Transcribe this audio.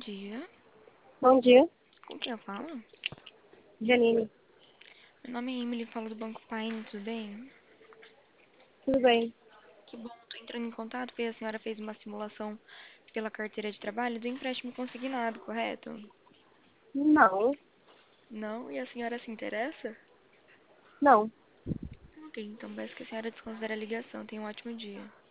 dia. Bom dia, Com quem eu falo? Janine. Meu nome é Emily, falo do Banco Paine, tudo bem? Tudo bem? Que bom, tô entrando em contato porque a senhora fez uma simulação pela carteira de trabalho do empréstimo consignado, correto? Não, Não? E a senhora se interessa? não. Ok, então parece que a senhora desconsidera a ligação. Tenha um ótimo dia.